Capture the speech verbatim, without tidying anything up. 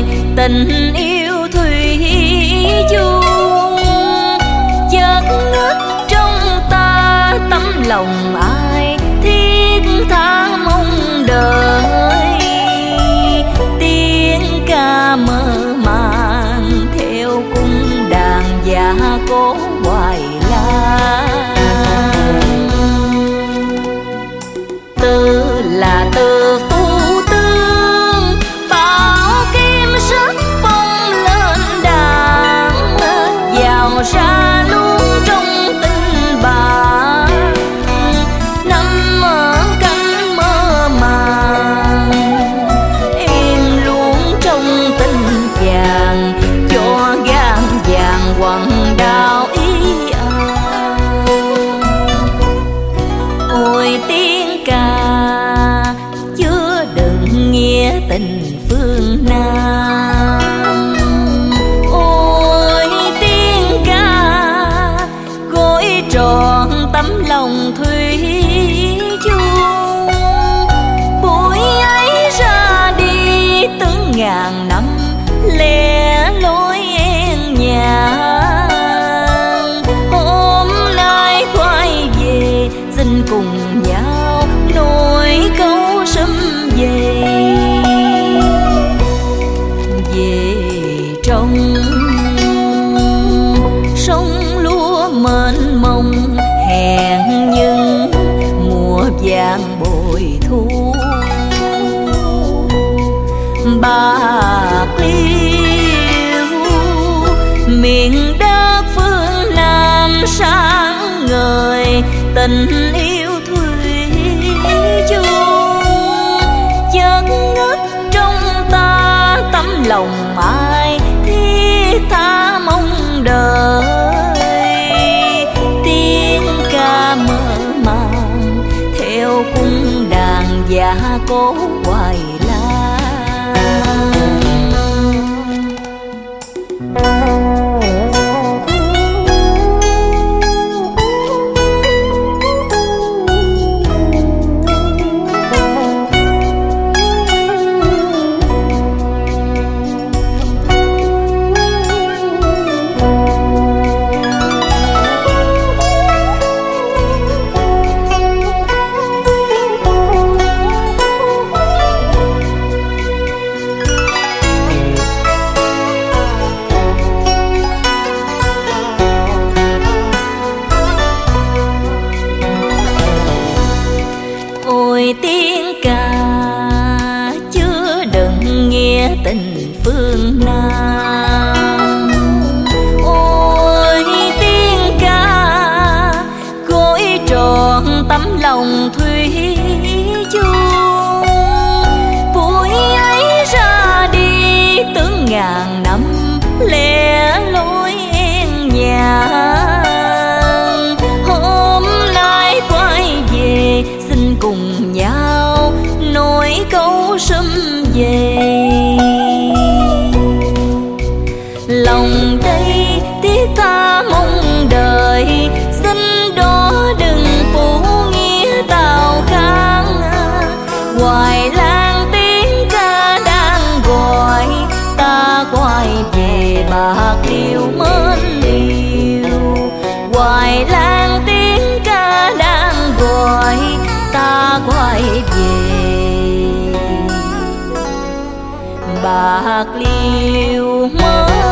tình yêu thủy chung. Chất ngất trong ta tấm lòng ai thiết tha mong đợi. Tiếng ca mơ màng theo cung đàn dạ cố hoài lan. Từ là từ phu tương bảo kim sắc phong lên đàn, vào ra luôn trong tình bà nằm ở cánh mơ màng. Em luôn trong tình chàng cho gan vàng quằn đau ý à. Ôi tiếng ca chứa đựng nghĩa tình phương Nam. Ôi tiếng ca gối trọn tấm lòng thủy chung. Buổi ấy ra đi từng ngàn năm lẻ loi en nhàn. Hôm nay quay về xin cùng nhau nối câu sum về. Về trong sông lúa mênh mông hẹn nhưng mùa vàng bội thu. Bạc Liêu miền đất phương Nam sáng ngời tình yêu thủy chung. Chất ngất trong ta tấm lòng ai thiết tha mong đợi. Tiếng ca mơ màng theo cung đàn dạ cố hoài lan. Ôi tiếng ca chứa đựng nghĩa tình phương Nam. Ôi tiếng ca gối trọn tấm lòng thủy chung. Buổi ấy ra đi từng ngàn năm lẻ loi en nhàn. Hôm nay quay về xin cùng nhau nối câu sum về. Lòng đây tiếc tha mong đời xin đó đừng phủ nghĩa tào khang. Hoài Lan tiếng ca đang gọi ta quay về Bạc Liêu mến yêu. Hoài Lan tiếng ca đang gọi ta quay về Bạc Liêu mến